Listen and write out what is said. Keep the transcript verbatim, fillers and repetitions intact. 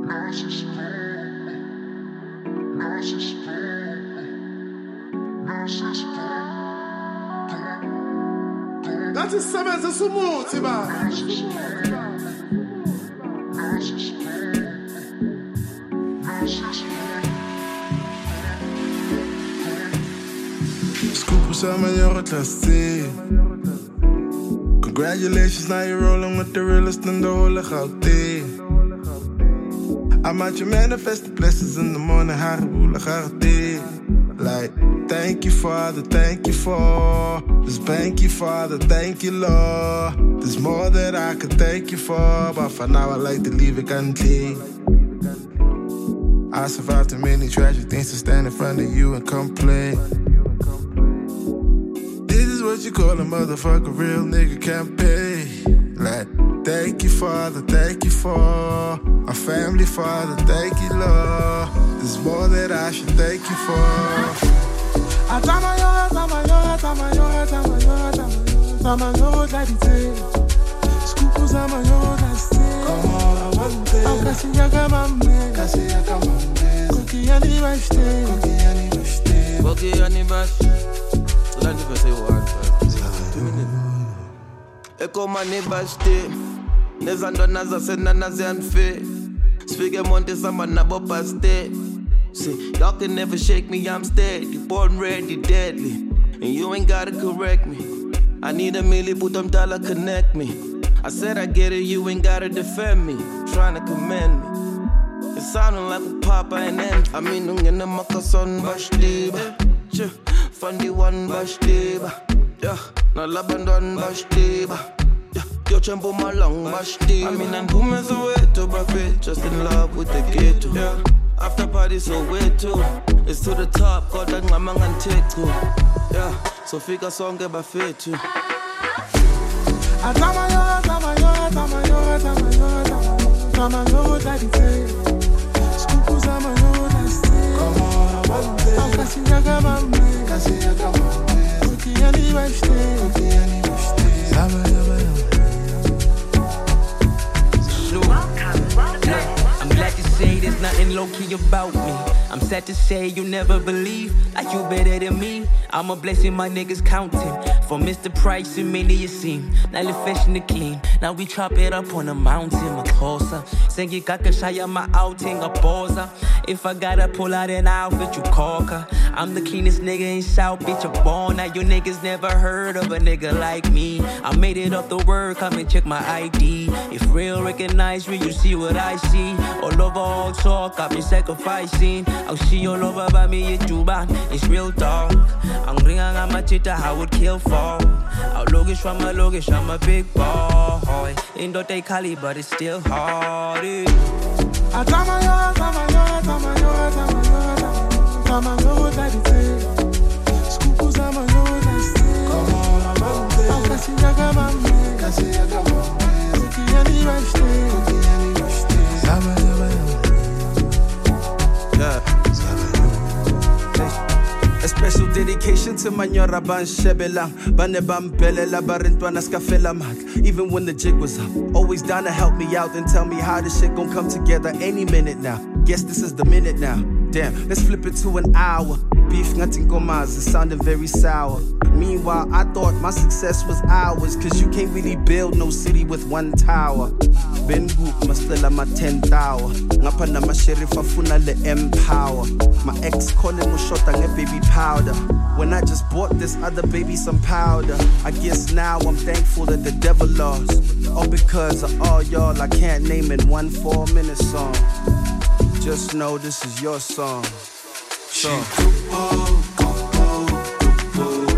That is Samantha Sumuti, man. Scoop some of your classy. Congratulations, now you're rolling with the realest in the whole of Gauteng. I'm out, you manifest the blessings in the morning. Like, thank you, Father, thank you for this. Thank you, Father, thank you, Lord. There's more that I could thank you for, but for now I like to leave it unclean. I survived too many tragic things to stand in front of you and complain. This is what you call a motherfucker, real nigga can't pay. Like, thank you, Father, thank you for our family, Father, thank you, Lord. There's more that I should thank you for. Atama yo, atama yo, atama yo, atama yo, atama yo, daddy say. Skupu zama yo, daddy say. Come on, I want it. I'm kasi yakamame, kasi yakamame. Cookie yani bashte, cookie yani bashte, cookie yani bashte. So that you say one first. Eko mani bashte, nezando naza sena nazi anfe. Speak monte sama nabo paste. See, y'all can never shake me, I'm steady. Born ready, deadly. And you ain't gotta correct me. I need a milli, put them dollar, connect me. I said I get it, you ain't gotta defend me. Trying to commend me. It sounding like a papa and then I mean, nung in the makason bashtiba. Fundy one bashtiba. Yeah, na labandon bashtiba. Yo champo malong bashtiba. I mean, I'm booming so way to buffet. Just in love with the ghetto. Yeah. After party so way too. It's to the top, got that ngamang and take too. Yeah, so figure song get buffet too. Atama yo, atama yo, atama yo, atama yo, atama yo, daddy say. Skupu zama yo, daddy say. Come on, I want it. I'm kasi yakamame, kasi yakamame. Cookie yani bashte, cookie yani bashte. Zama yo, I'm glad to say there's nothing low-key about me. I'm sad to say you never believe like you better than me. I'm a blessing, my niggas counting. For Mister Price and many you seem. Now the fashion the clean. Now we chop it up on a mountain, my closer. Sing it kaka shaya my outing, a poser. If I gotta pull out an outfit, you cocker. I'm the cleanest nigga in South, bitch, I'm born. Now you niggas never heard of a nigga like me. I made it off the word, come and check my I D. If real recognize me, you see what I see. All over all talk, I've been sacrificing. I'll see all over by me in Juba, it's real talk. I'm ringing on my tita, I would kill for. I'll logish from my logish, I'm a big boy. Ain't no take Cali, but it's still hard. Atama yo, atama yo, atama yo, atama yo, atama yo, daddy say. Skupu zama yo, daddy say. Come on, I want it. I'm kasi yakamame, kasi yakamame. Cookie yani bashte, cookie yani bashte. Zama yo, yeah. A special dedication to my nyora ban shebelang. Bane bambele la barintwana skafela mak. Even when the jig was up, always down to help me out and tell me how this shit gon' come together any minute now. Guess this is the minute now. Damn, let's flip it to an hour. Beef nothing gomas, it sounded very sour. Meanwhile, I thought my success was ours, cause you can't really build no city with one tower. Ben Goop, mastela ma ten tower. Ngapa na ma sheriff afuna le empower. My ex calling mo shota nge baby powder. When I just bought this other baby some powder. I guess now I'm thankful that the devil lost. All because of all y'all I can't name in one four minute song. Just know this is your song. So.